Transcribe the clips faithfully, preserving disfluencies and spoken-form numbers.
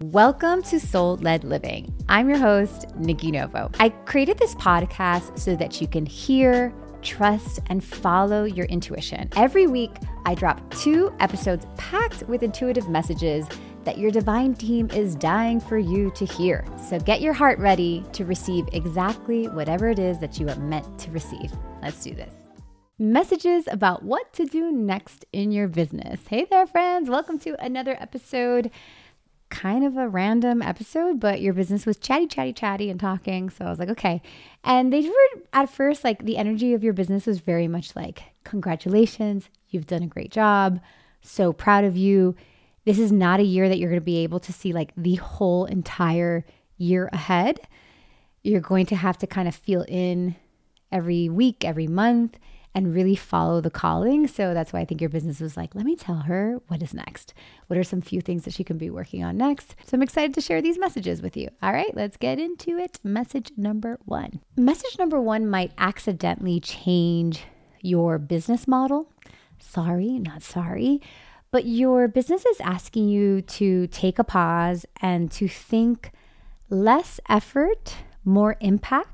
Welcome to Soul Led Living. I'm your host, Nikki Novo. I created this podcast so that you can hear, trust, and follow your intuition. Every week, I drop two episodes packed with intuitive messages that your divine team is dying for you to hear. So get your heart ready to receive exactly whatever it is that you are meant to receive. Let's do this. Messages about what to do next in your business. Hey there, friends. Welcome to another episode. Kind of a random episode, but your business was chatty, chatty, chatty and talking. So I was like, okay. And they were at first, like the energy of your business was very much like, congratulations, you've done a great job. So proud of you. This is not a year that you're going to be able to see like the whole entire year ahead. You're going to have to kind of feel in every week, every month, and really follow the calling. So that's why I think your business was like, let me tell her what is next. What are some few things that she can be working on next? So I'm excited to share these messages with you. All right, let's get into it. Message number one. Message number one might accidentally change your business model. Sorry, not sorry. But your business is asking you to take a pause and to think less effort, more impact.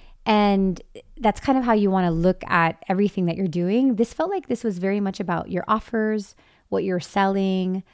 And that's kind of how you want to look at everything that you're doing. This felt like this was very much about your offers, what you're selling,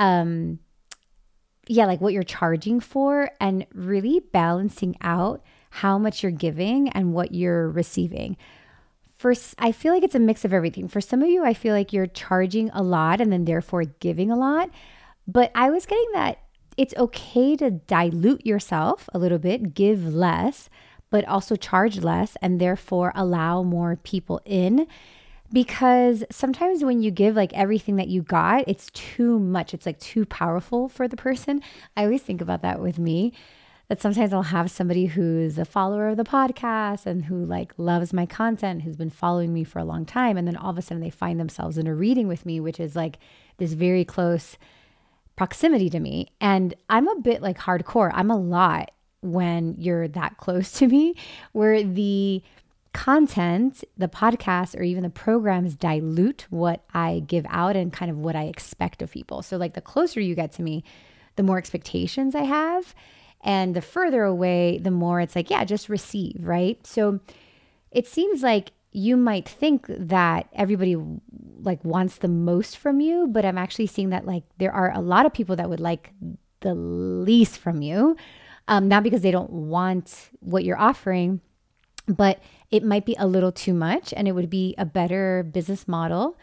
um, yeah, like what you're charging for, and really balancing out how much you're giving and what you're receiving. First, I feel like it's a mix of everything. For some of you, I feel like you're charging a lot and then therefore giving a lot. But I was getting that it's okay to dilute yourself a little bit, give less, but also charge less and therefore allow more people in. Because sometimes when you give like everything that you got, it's too much. It's like too powerful for the person. I always think about that with me, that sometimes I'll have somebody who's a follower of the podcast and who like loves my content, who's been following me for a long time. And then all of a sudden they find themselves in a reading with me, which is like this very close proximity to me. And I'm a bit like hardcore. I'm a lot when you're that close to me, where the content, the podcast, or even the programs dilute what I give out and kind of what I expect of people. So like the closer you get to me, the more expectations I have. And the further away, the more it's like, yeah, just receive, right? So it seems like you might think that everybody like wants the most from you, but I'm actually seeing that like there are a lot of people that would like the least from you. Um, not because they don't want what you're offering, but it might be a little too much, and it would be a better business model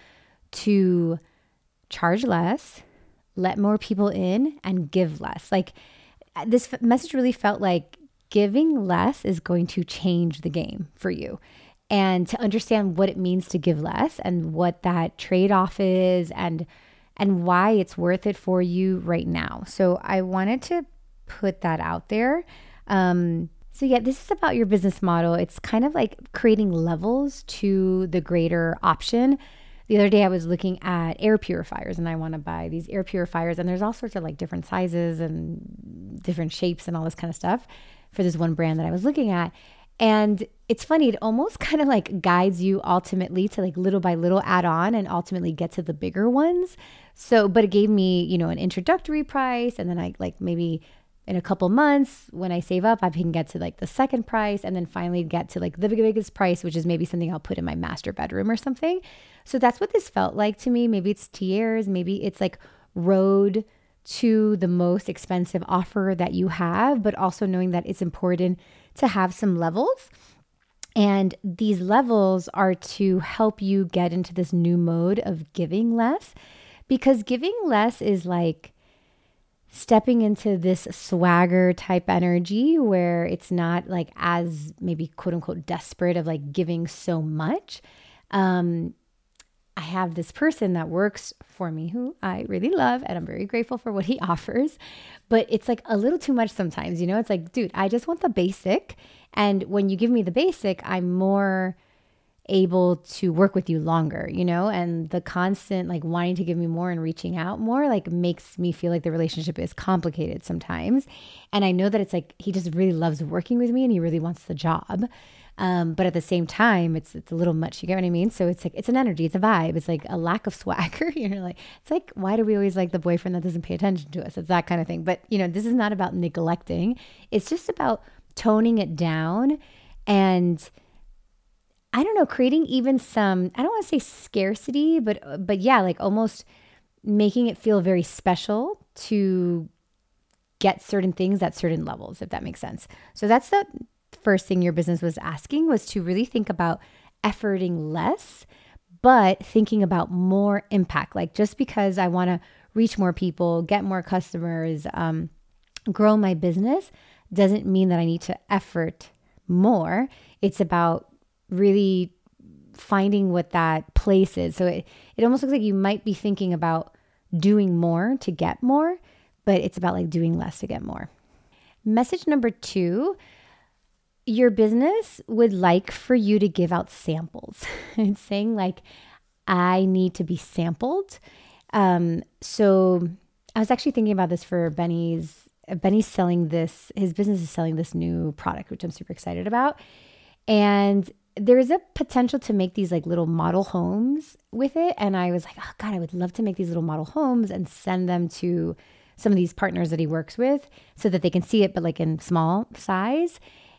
to charge less, let more people in, and give less. Like this f- message really felt like giving less is going to change the game for you. And to understand what it means to give less and what that trade-off is and and why it's worth it for you right now. So I wanted to put that out there. Um, so yeah, this is about your business model. It's kind of like creating levels to the greater option. The other day I was looking at air purifiers and I want to buy these air purifiers, and there's all sorts of like different sizes and different shapes and all this kind of stuff for this one brand that I was looking at. And it's funny, it almost kind of like guides you ultimately to like little by little add on and ultimately get to the bigger ones. So, but it gave me, you know, an introductory price, and then I like maybe in a couple months, when I save up, I can get to like the second price and then finally get to like the biggest price, which is maybe something I'll put in my master bedroom or something. So that's what this felt like to me. Maybe it's tiers, maybe it's like road to the most expensive offer that you have, but also knowing that it's important to have some levels. And these levels are to help you get into this new mode of giving less, because giving less is like stepping into this swagger type energy where it's not like as maybe quote unquote desperate of like giving so much. Um, I have this person that works for me who I really love, and I'm very grateful for what he offers, but it's like a little too much sometimes, you know, it's like, dude, I just want the basic. And when you give me the basic, I'm more able to work with you longer, you know, and the constant like wanting to give me more and reaching out more like makes me feel like the relationship is complicated sometimes. And I know that it's like, he just really loves working with me and he really wants the job. Um, but at the same time, it's it's a little much. You get what I mean? So it's like it's an energy, it's a vibe. It's like a lack of swagger. You're like, it's like, why do we always like the boyfriend that doesn't pay attention to us? It's that kind of thing. But you know, this is not about neglecting. It's just about toning it down and I don't know, creating even some, I don't want to say scarcity, but but yeah, like almost making it feel very special to get certain things at certain levels, if that makes sense. So that's the first thing your business was asking, was to really think about efforting less, but thinking about more impact. Like just because I want to reach more people, get more customers, um, grow my business, doesn't mean that I need to effort more. It's about really finding what that place is. So it, it almost looks like you might be thinking about doing more to get more, but it's about like doing less to get more. Message number two, your business would like for you to give out samples. It's saying like, I need to be sampled. Um, so I was actually thinking about this for Benny's, Benny's selling this, his business is selling this new product, which I'm super excited about. And there is a potential to make these like little model homes with it. And I was like, oh God, I would love to make these little model homes and send them to some of these partners that he works with so that they can see it, but like in small size.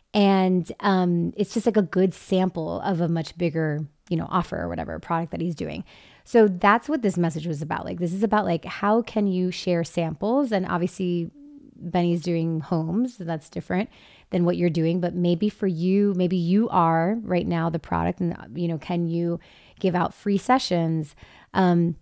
And um, it's just like a good sample of a much bigger, you know, offer or whatever product that he's doing. So that's what this message was about. Like, this is about like, how can you share samples? And obviously Benny's doing homes, so that's different than what you're doing. But maybe for you, maybe you are right now the product and, you know, can you give out free sessions? Um,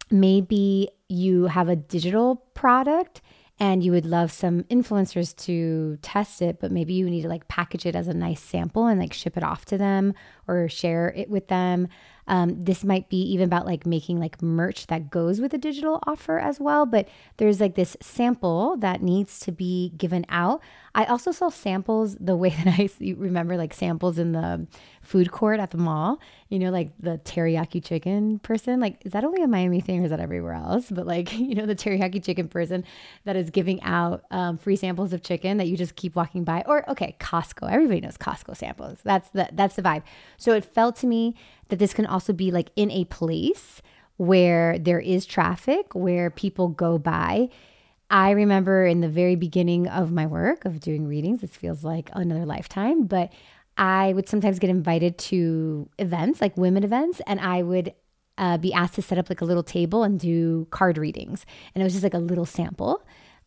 maybe you have a digital product and you would love some influencers to test it, but maybe you need to like package it as a nice sample and like ship it off to them or share it with them. Um, this might be even about like making like merch that goes with a digital offer as well. But there's like this sample that needs to be given out. I also saw samples the way that I see, remember like samples in the food court at the mall, you know, like the teriyaki chicken person. Like, is that only a Miami thing or is that everywhere else? But like, you know, the teriyaki chicken person that is giving out um, free samples of chicken that you just keep walking by. Or okay, Costco. Everybody knows Costco samples. That's the that's the vibe. So it felt to me that this can also be like in a place where there is traffic, where people go by. I remember in the very beginning of my work of doing readings, this feels like another lifetime, but I would sometimes get invited to events, like women events, and I would uh, be asked to set up like a little table and do card readings. And it was just like a little sample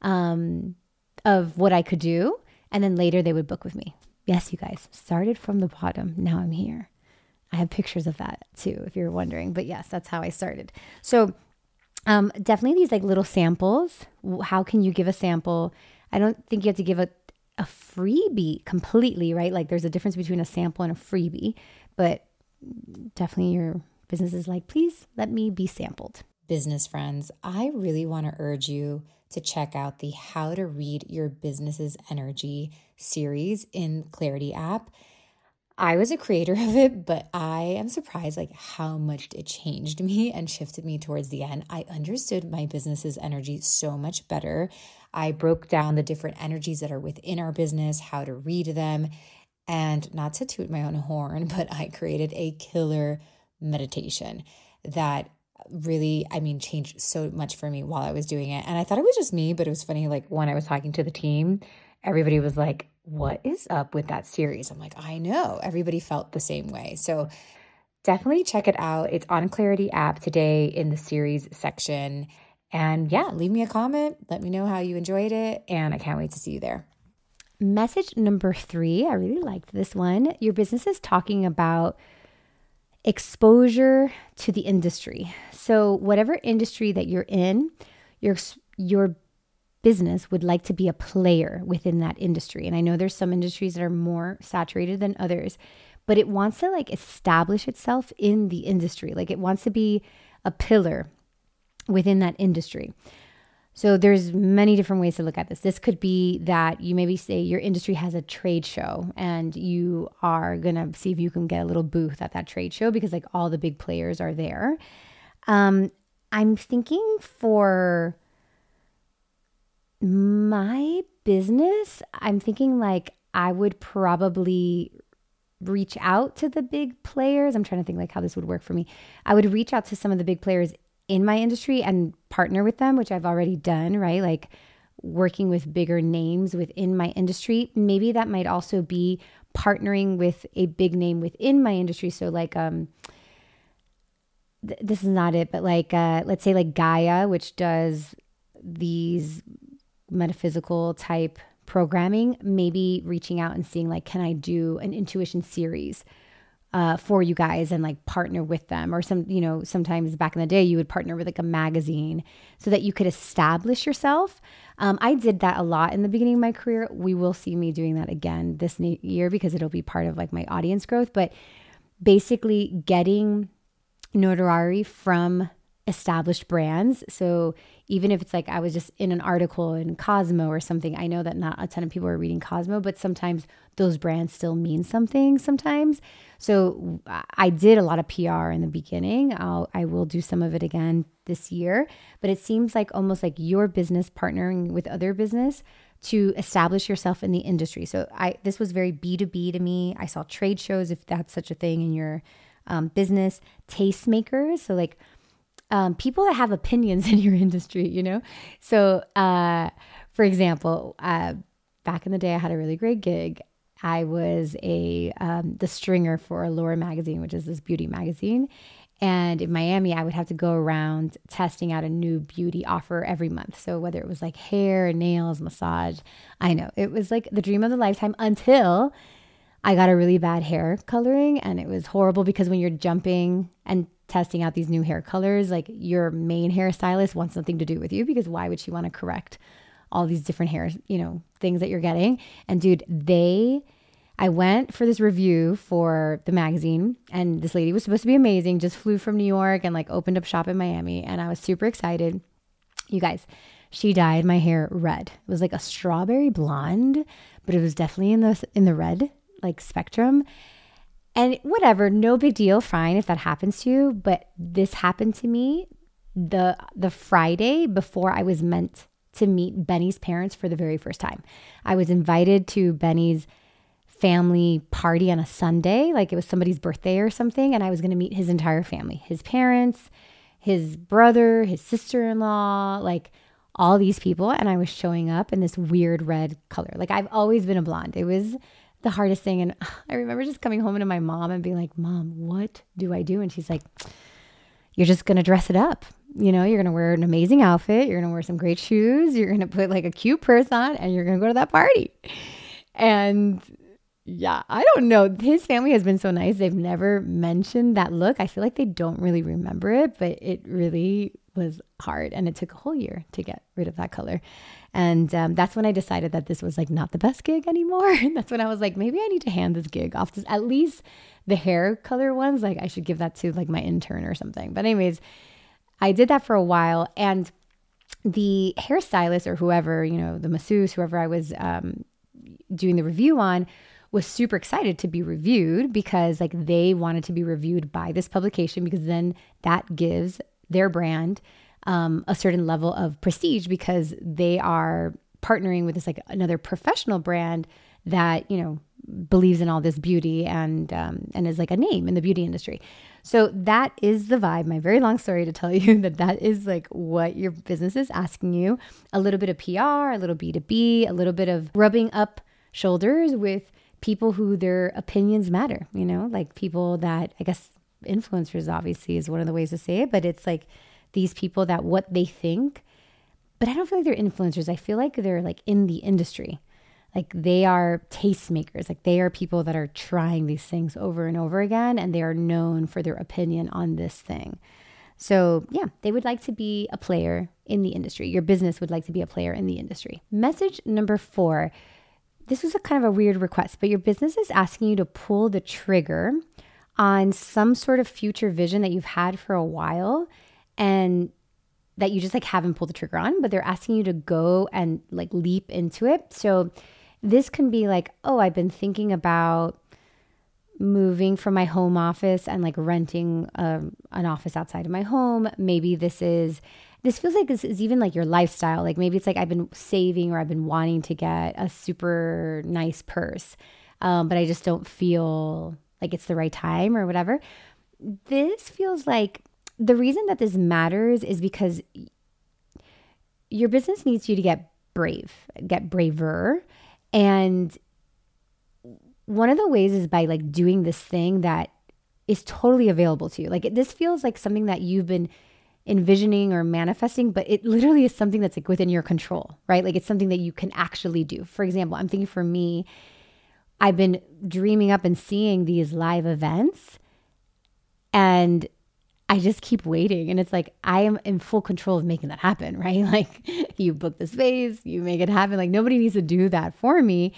um, of what I could do. And then later they would book with me. Yes, you guys, started from the bottom. Now I'm here. I have pictures of that too, if you're wondering. But yes, that's how I started. So um, definitely these like little samples. How can you give a sample? I don't think you have to give a, a freebie completely, right? Like there's a difference between a sample and a freebie. But definitely your business is like, please let me be sampled. Business friends, I really want to urge you to check out the How to Read Your Business's Energy series in Clarity app. I was a creator of it, but I am surprised like how much it changed me and shifted me towards the end. I understood my business's energy so much better. I broke down the different energies that are within our business, how to read them, and not to toot my own horn, but I created a killer meditation that really, I mean, changed so much for me while I was doing it. And I thought it was just me, but it was funny. Like when I was talking to the team, everybody was like, what is up with that series? I'm like, I know. Everybody felt the same way. So definitely check it out. It's on Clarity app today in the series section. And yeah, leave me a comment. Let me know how you enjoyed it. And I can't wait to see you there. Message number three. I really liked this one. Your business is talking about exposure to the industry. So whatever industry that you're in, your your business would like to be a player within that industry. And I know there's some industries that are more saturated than others, but it wants to like establish itself in the industry. Like it wants to be a pillar within that industry. So there's many different ways to look at this. This could be that you maybe say your industry has a trade show and you are going to see if you can get a little booth at that trade show because like all the big players are there. Um, I'm thinking for my business, I'm thinking like I would probably reach out to the big players. I'm trying to think like how this would work for me. I would reach out to some of the big players in my industry and partner with them, which I've already done, right? Like working with bigger names within my industry. Maybe that might also be partnering with a big name within my industry. So like, um, th- this is not it, but like, uh, let's say like Gaia, which does these metaphysical type programming, maybe reaching out and seeing like, can I do an intuition series uh, for you guys and like partner with them? Or some, you know, sometimes back in the day, you would partner with like a magazine so that you could establish yourself. Um, I did that a lot in the beginning of my career. We will see me doing that again this year because it'll be part of like my audience growth. But basically getting notoriety from established brands. So even if it's like I was just in an article in Cosmo or something, I know that not a ton of people are reading Cosmo, but sometimes those brands still mean something sometimes. So I did a lot of P R in the beginning. I'll, I will do some of it again this year, but it seems like almost like your business partnering with other business to establish yourself in the industry. So I, this was very B two B to me. I saw trade shows, if that's such a thing in your um, business, tastemakers. So like, Um, people that have opinions in your industry, you know? So, uh, for example, uh, back in the day, I had a really great gig. I was a, um, the stringer for Allure magazine, which is this beauty magazine. And in Miami, I would have to go around testing out a new beauty offer every month. So whether it was like hair, nails, massage, I know it was like the dream of the lifetime until I got a really bad hair coloring, and it was horrible because when you're jumping and testing out these new hair colors, like your main hairstylist wants nothing to do with you because why would she want to correct all these different hair, you know, things that you're getting? And dude, they, I went for this review for the magazine, and this lady was supposed to be amazing, just flew from New York and like opened up shop in Miami. And I was super excited. You guys, she dyed my hair red. It was like a strawberry blonde, but it was definitely in the, in the red like spectrum. And whatever, no big deal, fine if that happens to you. But this happened to me the the Friday before I was meant to meet Benny's parents for the very first time. I was invited to Benny's family party on a Sunday, like it was somebody's birthday or something, and I was going to meet his entire family, his parents, his brother, his sister-in-law, like all these people. And I was showing up in this weird red color. Like I've always been a blonde. It was the hardest thing. And I remember just coming home to my mom and being like, Mom, what do I do? And she's like, you're just going to dress it up. You know, you're going to wear an amazing outfit. You're going to wear some great shoes. You're going to put like a cute purse on and you're going to go to that party. And yeah, I don't know. His family has been so nice. They've never mentioned that look. I feel like they don't really remember it, but it really was hard. And it took a whole year to get rid of that color. And um, that's when I decided that this was like not the best gig anymore. And that's when I was like, maybe I need to hand this gig off to at least the hair color ones. Like I should give that to like my intern or something. But anyways, I did that for a while. And the hairstylist or whoever, you know, the masseuse, whoever I was um, doing the review on, was super excited to be reviewed because like they wanted to be reviewed by this publication because then that gives their brand um, a certain level of prestige because they are partnering with this like another professional brand that, you know, believes in all this beauty and um, and is like a name in the beauty industry. So that is the vibe. My very long story to tell you that that is like what your business is asking you. A little bit of P R, a little B two B, a little bit of rubbing up shoulders with people who their opinions matter, you know, like people that I guess influencers obviously is one of the ways to say it, but it's like these people that what they think, but I don't feel like they're influencers. I feel like they're like in the industry. Like they are tastemakers. Like they are people that are trying these things over and over again, and they are known for their opinion on this thing. So yeah, they would like to be a player in the industry. Your business would like to be a player in the industry. Message number four. This was a kind of a weird request, but your business is asking you to pull the trigger on some sort of future vision that you've had for a while and that you just like haven't pulled the trigger on, but they're asking you to go and like leap into it. So this can be like, oh, I've been thinking about moving from my home office and like renting um, an office outside of my home. Maybe this is, this feels like this is even like your lifestyle. Like maybe it's like I've been saving or I've been wanting to get a super nice purse. um, but I just don't feel like it's the right time or whatever. This feels like the reason that this matters is because your business needs you to get brave, get braver. And one of the ways is by like doing this thing that is totally available to you. Like this feels like something that you've been envisioning or manifesting, but it literally is something that's like within your control, right? Like it's something that you can actually do. For example, I'm thinking for me, I've been dreaming up and seeing these live events, and I just keep waiting. And it's like, I am in full control of making that happen, right? Like you book the space, you make it happen. Like nobody needs to do that for me.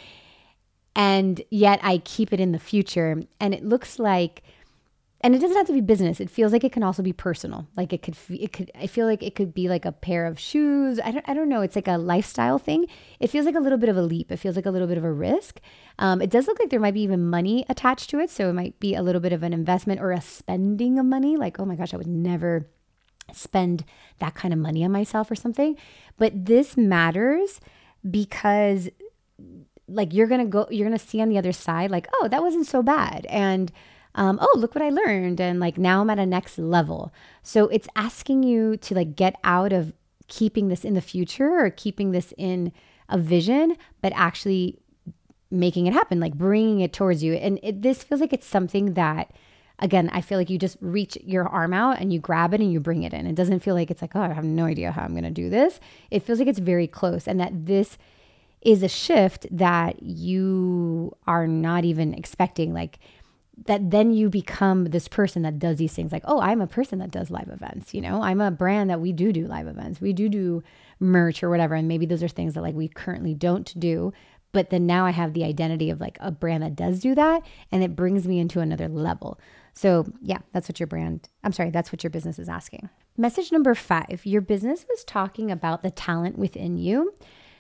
And yet I keep it in the future. And it looks like, and it doesn't have to be business. It feels like it can also be personal. Like it could, it could, I feel like it could be like a pair of shoes. I don't, I don't know. It's like a lifestyle thing. It feels like a little bit of a leap. It feels like a little bit of a risk. Um, it does look like there might be even money attached to it. So it might be a little bit of an investment or a spending of money. Like, oh my gosh, I would never spend that kind of money on myself or something. But this matters because like you're going to go, you're going to see on the other side, like, oh, that wasn't so bad. And Um, oh, look what I learned. And like, now I'm at a next level. So it's asking you to like get out of keeping this in the future or keeping this in a vision, but actually making it happen, like bringing it towards you. And it, this feels like it's something that, again, I feel like you just reach your arm out and you grab it and you bring it in. It doesn't feel like it's like, oh, I have no idea how I'm going to do this. It feels like it's very close, and that this is a shift that you are not even expecting. Like, that then you become this person that does these things like, oh, I'm a person that does live events. You know, I'm a brand that we do do live events. We do do merch or whatever. And maybe those are things that like we currently don't do. But then now I have the identity of like a brand that does do that. And it brings me into another level. So yeah, that's what your brand, I'm sorry, that's what your business is asking. Message number five, your business was talking about the talent within you.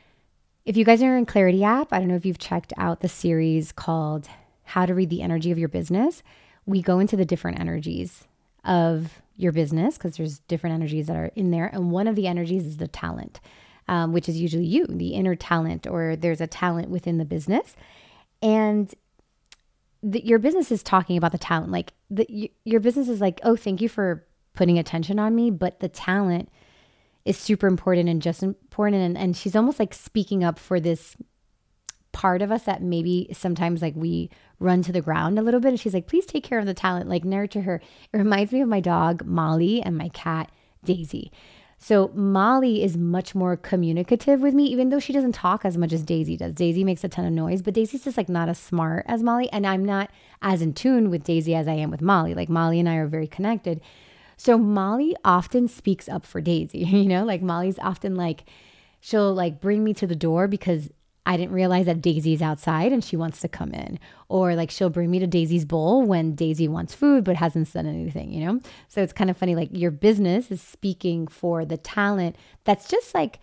If you guys are in Clarity app, I don't know if you've checked out the series called How to Read the Energy of Your Business. We go into the different energies of your business because there's different energies that are in there. And one of the energies is the talent, um, which is usually you, the inner talent, or there's a talent within the business. And the, your business is talking about the talent. Like the, y- your business is like, oh, thank you for putting attention on me. But the talent is super important and just important. And, and she's almost like speaking up for this part of us that maybe sometimes like we run to the ground a little bit. And she's like, please take care of the talent, like nurture her. It reminds me of my dog, Molly, and my cat, Daisy. So Molly is much more communicative with me, even though she doesn't talk as much as Daisy does. Daisy makes a ton of noise, but Daisy's just like not as smart as Molly. And I'm not as in tune with Daisy as I am with Molly. Like Molly and I are very connected. So Molly often speaks up for Daisy, you know, like Molly's often like, she'll like bring me to the door because I didn't realize that Daisy's outside and she wants to come in. Or like she'll bring me to Daisy's bowl when Daisy wants food but hasn't said anything, you know? So it's kind of funny, like your business is speaking for the talent that's just like,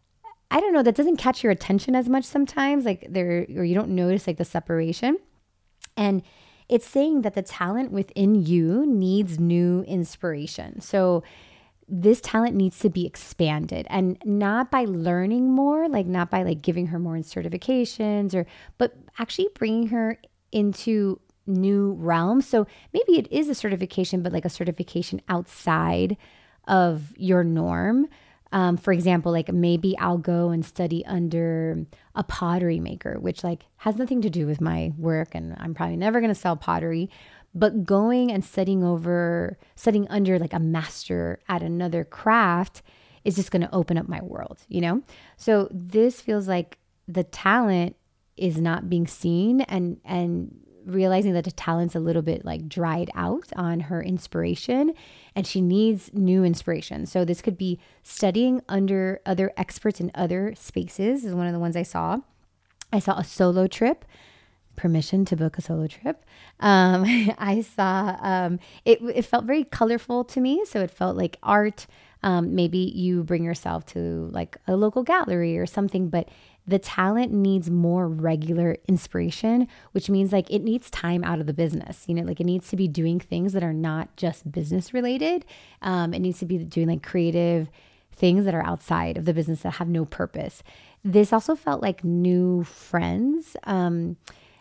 I don't know, that doesn't catch your attention as much sometimes, like there, or you don't notice like the separation. And it's saying that the talent within you needs new inspiration. So this talent needs to be expanded, and not by learning more, like not by like giving her more certifications or, but actually bringing her into new realms. So maybe it is a certification, but like a certification outside of your norm. Um, for example, like maybe I'll go and study under a pottery maker, which like has nothing to do with my work, and I'm probably never going to sell pottery. But going and studying over, studying under like a master at another craft is just going to open up my world, you know? So this feels like the talent is not being seen, and and realizing that the talent's a little bit like dried out on her inspiration, and she needs new inspiration. So this could be studying under other experts in other spaces is one of the ones I saw. I saw a solo trip. Permission to book a solo trip. Um, I saw, um, it, it felt very colorful to me. So it felt like art. Um, maybe you bring yourself to like a local gallery or something, but the talent needs more regular inspiration, which means like it needs time out of the business. You know, like it needs to be doing things that are not just business related. Um, it needs to be doing like creative things that are outside of the business that have no purpose. This also felt like new friends. Um,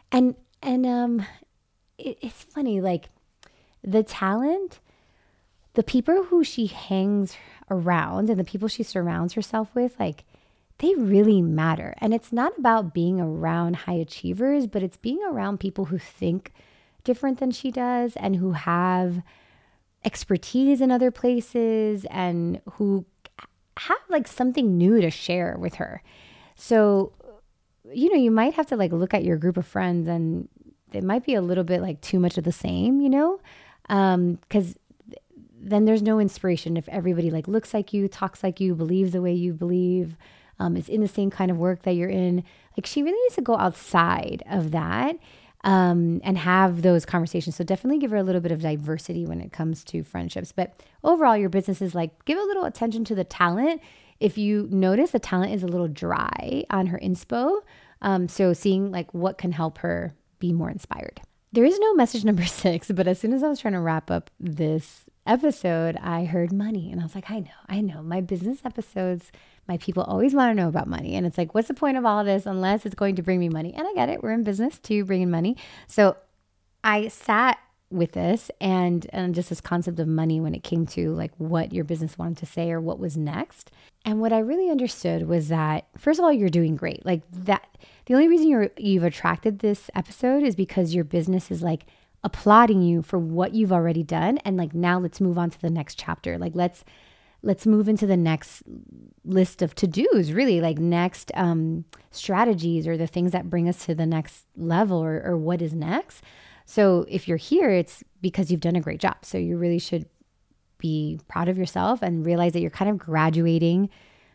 And, and, um, it, it's funny, like the talent, the people who she hangs around and the people she surrounds herself with, like they really matter. And it's not about being around high achievers, but it's being around people who think different than she does and who have expertise in other places and who have like something new to share with her. So, you know, you might have to like look at your group of friends and it might be a little bit like too much of the same, you know, um, because then there's no inspiration if everybody like looks like you, talks like you, believes the way you believe, um, is in the same kind of work that you're in. Like she really needs to go outside of that um, and have those conversations. So definitely give her a little bit of diversity when it comes to friendships. But overall, your business is like, give a little attention to the talent. If you notice the talent is a little dry on her inspo, um, so seeing like what can help her be more inspired. There is no message number six, but as soon as I was trying to wrap up this episode, I heard money and I was like, I know, I know my business episodes, my people always want to know about money. And it's like, what's the point of all of this unless it's going to bring me money? And I get it. We're in business to bring in money. So I sat with this and, and just this concept of money when it came to like what your business wanted to say or what was next. And what I really understood was that, first of all, you're doing great. Like that, the only reason you're, you've attracted this episode is because your business is like applauding you for what you've already done. And like, now let's move on to the next chapter. Like, let's, let's move into the next list of to-dos, really like next um, strategies or the things that bring us to the next level or, or what is next. So if you're here, it's because you've done a great job. So you really should be proud of yourself and realize that you're kind of graduating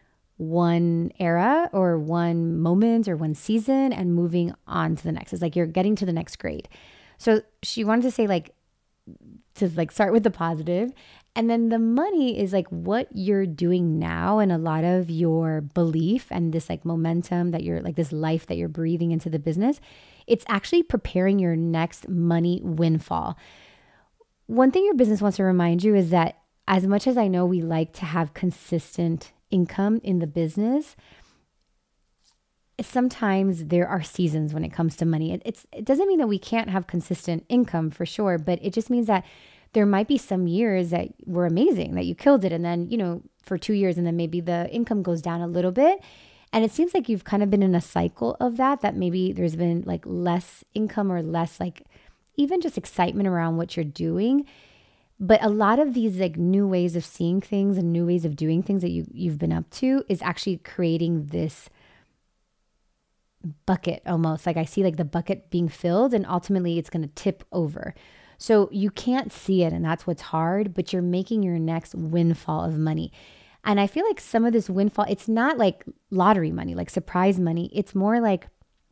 one era or one moment or one season and moving on to the next. It's like you're getting to the next grade. So she wanted to say like, to like start with the positive. And then the money is like what you're doing now and a lot of your belief and this like momentum that you're like this life that you're breathing into the business. It's actually preparing your next money windfall. One thing your business wants to remind you is that as much as I know we like to have consistent income in the business, sometimes there are seasons when it comes to money. It, it's, it doesn't mean that we can't have consistent income for sure, but it just means that there might be some years that were amazing, that you killed it. And then, you know, for two years and then maybe the income goes down a little bit. And it seems like you've kind of been in a cycle of that, that maybe there's been like less income or less like even just excitement around what you're doing. But a lot of these like new ways of seeing things and new ways of doing things that you, you've been up to is actually creating this bucket almost. Like I see like the bucket being filled and ultimately it's going to tip over. So you can't see it and that's what's hard, but you're making your next windfall of money. And I feel like some of this windfall, it's not like lottery money, like surprise money. It's more like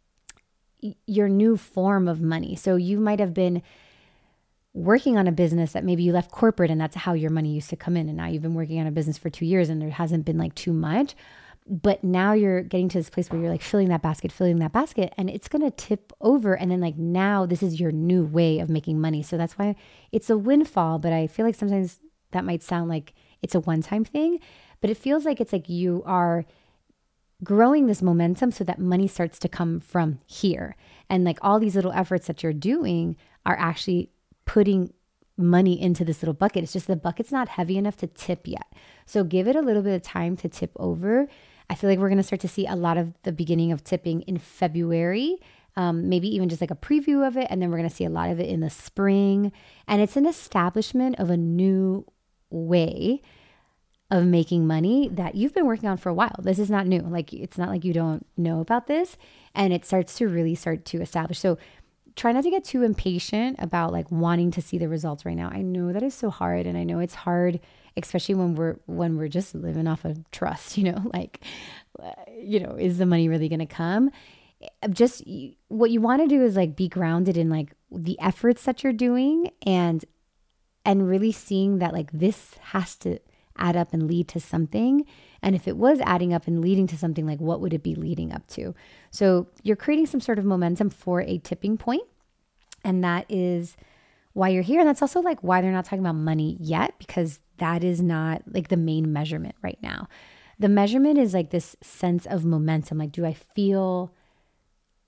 your new form of money. So you might have been working on a business that maybe you left corporate and that's how your money used to come in. And now you've been working on a business for two years and there hasn't been like too much. But now you're getting to this place where you're like filling that basket, filling that basket, and it's going to tip over. And then like now this is your new way of making money. So that's why it's a windfall. But I feel like sometimes that might sound like it's a one-time thing, but it feels like it's like you are growing this momentum so that money starts to come from here. And like all these little efforts that you're doing are actually putting money into this little bucket. It's just the bucket's not heavy enough to tip yet. So give it a little bit of time to tip over. I feel like we're going to start to see a lot of the beginning of tipping in February, um, maybe even just like a preview of it. And then we're going to see a lot of it in the spring. And it's an establishment of a new way of making money that you've been working on for a while. This is not new. Like, it's not like you don't know about this, and it starts to really start to establish. So try not to get too impatient about like wanting to see the results right now. I know that is so hard. And I know it's hard, especially when we're, when we're just living off of trust, you know, like, you know, is the money really going to come? Just what you want to do is like be grounded in like the efforts that you're doing and, and really seeing that like this has to add up and lead to something. And if it was adding up and leading to something, like what would it be leading up to? So you're creating some sort of momentum for a tipping point. And that is why you're here. And that's also like why they're not talking about money yet, because that is not like the main measurement right now. The measurement is like this sense of momentum. Like, do I feel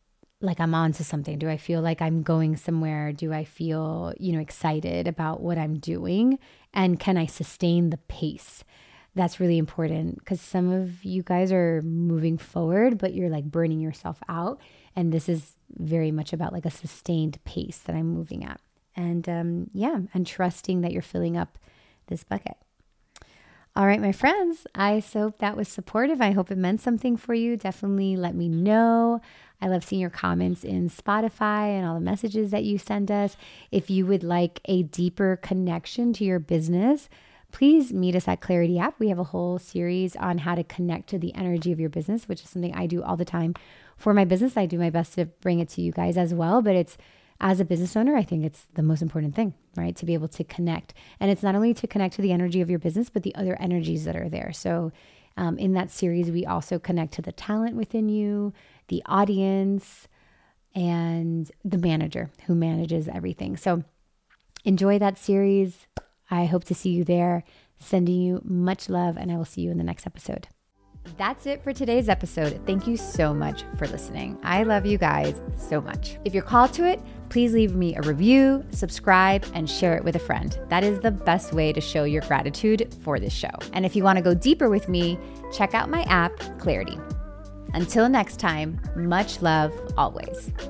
like I'm on to something? Do I feel like I'm going somewhere? Do I feel, you know, excited about what I'm doing? And can I sustain the pace? That's really important because some of you guys are moving forward, but you're like burning yourself out. And this is very much about like a sustained pace that I'm moving at. And um, yeah, and trusting that you're filling up this bucket. All right, my friends, I hope that was supportive. I hope it meant something for you. Definitely let me know. I love seeing your comments in Spotify and all the messages that you send us. If you would like a deeper connection to your business, please meet us at Clarity App. We have a whole series on how to connect to the energy of your business, which is something I do all the time for my business. I do my best to bring it to you guys as well, but it's as a business owner, I think it's the most important thing, right? To be able to connect. And it's not only to connect to the energy of your business, but the other energies that are there. So um, in that series, we also connect to the talent within you, the audience, and the manager who manages everything. So enjoy that series. I hope to see you there. Sending you much love, and I will see you in the next episode. That's it for today's episode. Thank you so much for listening. I love you guys so much. If you're called to it, please leave me a review, subscribe, and share it with a friend. That is the best way to show your gratitude for this show. And if you want to go deeper with me, check out my app, Clarity. Until next time, much love always.